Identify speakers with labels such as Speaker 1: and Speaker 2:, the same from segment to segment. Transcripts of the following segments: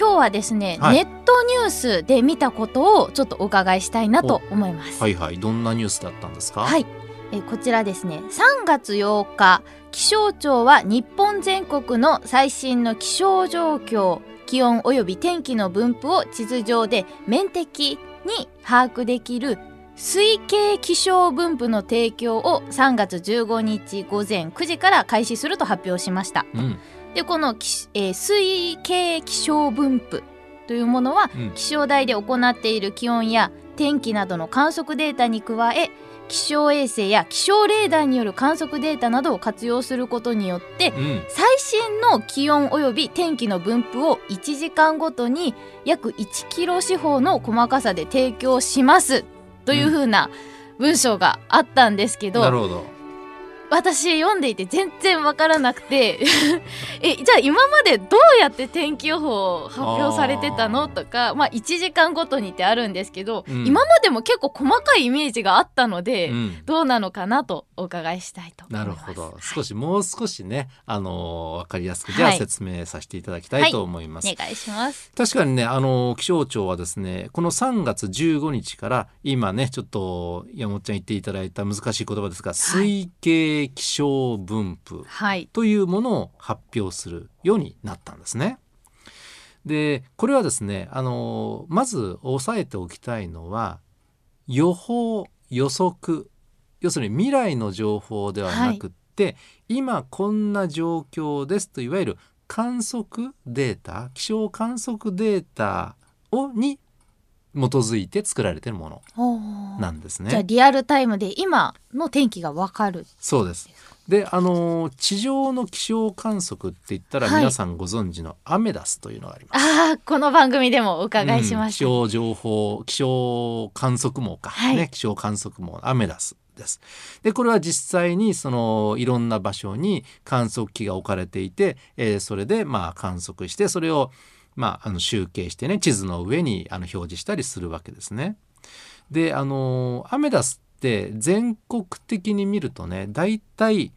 Speaker 1: 今日はですね、
Speaker 2: はい、
Speaker 1: ネットニュースで見たことをちょっとお伺いしたいなと思います。
Speaker 2: はいはい、どんなニュースだったんですか？
Speaker 1: はい、こちらですね、3月8日気象庁は日本全国の最新の気象状況、気温および天気の分布を地図上で面的に把握できる推計気象分布の提供を3月15日午前9時から開始すると発表しました。でこの、推計気象分布というものは、気象台で行っている気温や天気などの観測データに加え、気象衛星や気象レーダーによる観測データなどを活用することによって、最新の気温および天気の分布を1時間ごとに約1キロ四方の細かさで提供しますというふうな文章があったんですけど、
Speaker 2: なるほど。
Speaker 1: 私読んでいて全然わからなくてじゃあ今までどうやって天気予報発表されてたのとか、1時間ごとにってあるんですけど、今までも結構細かいイメージがあったので、どうなのかなとお伺いしたいと思います。
Speaker 2: なるほど、もう少しね、分かりやすくじゃあ説明させていただきたいと思います。
Speaker 1: お願いします。
Speaker 2: 確かにね、気象庁はですね、この3月15日から今ね、ちょっと山本ちゃん言っていただいた難しい言葉ですが、推計気象分布というものを発表するようになったんですね。でこれはですね、まず押さえておきたいのは、予報予測、要するに未来の情報ではなくって、今こんな状況ですと、いわゆる観測データ、気象観測データに基づいて作られているものなんですね。
Speaker 1: じゃあリアルタイムで今の天気が分かる。
Speaker 2: そうです。で地上の気象観測って言ったら、皆さんご存知のアメダスというのがあります。
Speaker 1: この番組でもお伺いしました。
Speaker 2: 気象情報、気象観測網か、気象観測網アメダスです。でこれは実際にいろんな場所に観測機が置かれていて、それで観測して、それを集計してね、地図の上に表示したりするわけですね。でアメダスって全国的に見るとね、だいたい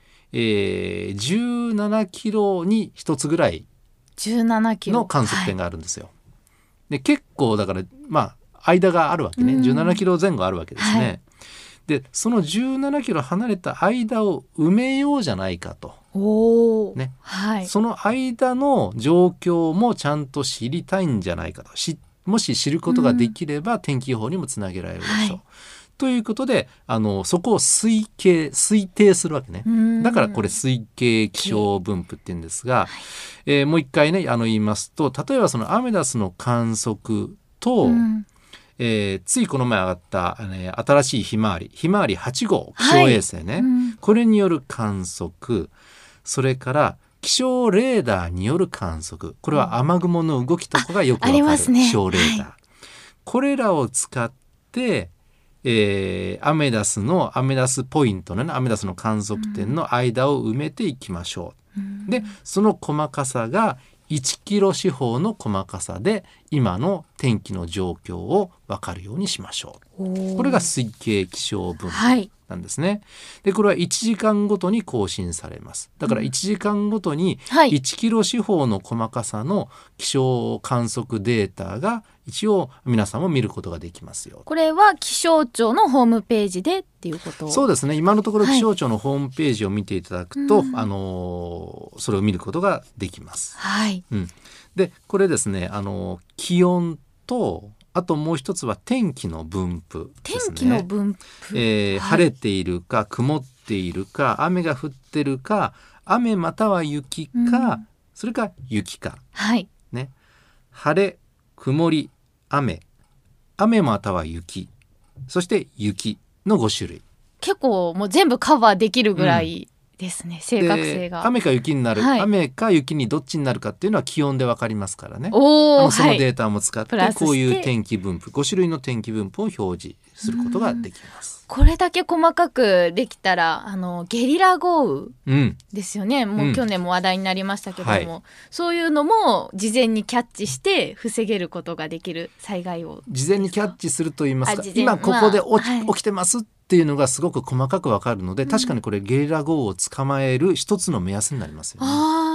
Speaker 2: 17キロに1つぐらいの観測点があるんですよ。で結構だから間があるわけね、17キロ前後あるわけですね。でその17キロ離れた間を埋めようじゃないかと、その間の状況もちゃんと知りたいんじゃないかと、もし知ることができれば、天気予報にもつなげられるでしょう、ということでそこを推定するわけね。だからこれ推計気象分布って言うんですが、もう一回ね言いますと、例えばそのアメダスの観測と、ついこの前上がった、新しいひまわり8号気象衛星ね、これによる観測、それから気象レーダーによる観測、これは雨雲の動きとかがよくわかる気象レーダー、これらを使ってアメダスポイントのアメダスの観測点の間を埋めていきましょう。でその細かさが1キロ四方の細かさで今の天気の状況を分かるようにしましょう。これが推計気象分布なんですね。でこれは1時間ごとに更新されます。だから1時間ごとに1キロ四方の細かさの気象観測データが一応皆さんも見ることができますよ。
Speaker 1: これは気象庁のホームページでっていうこと？
Speaker 2: そうですね、今のところ気象庁のホームページを見ていただくと、それを見ることができます。でこれですね、気温と、あともう一つは天気の分布ですね。
Speaker 1: 天気の分布、
Speaker 2: 晴れているか曇っているか雨が降ってるか、雨または雪か、それか雪か、ね、晴れ曇り雨または雪、そして雪の5種類。
Speaker 1: 結構もう全部カバーできるぐらいですね、正確性が。
Speaker 2: 雨か雪になる、雨か雪にどっちになるかっていうのは気温で分かりますからね。そのデータも使ってこういう天気分布、5種類の天気分布を表示することができます。
Speaker 1: これだけ細かくできたらゲリラ豪雨ですよね、もう去年も話題になりましたけども、そういうのも事前にキャッチして防げることができる災害を
Speaker 2: 事前にキャッチするといいますか、今ここで起きてますっていうのがすごく細かく分かるので、確かにこれゲリラ豪雨を捕まえる一つの目安になりますよね。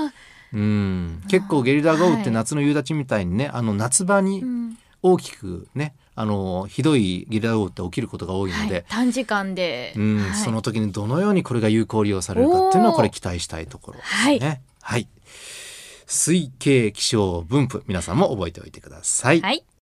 Speaker 2: 結構ゲリラ豪雨って夏の夕立みたいにね、夏場に大きくね、ひどいゲリラ豪雨って起きることが多いので、
Speaker 1: 短時間で、
Speaker 2: その時にどのようにこれが有効利用されるかっていうのをこれ期待したいところですね。はい、推計気象分布、皆さんも覚えておいてください。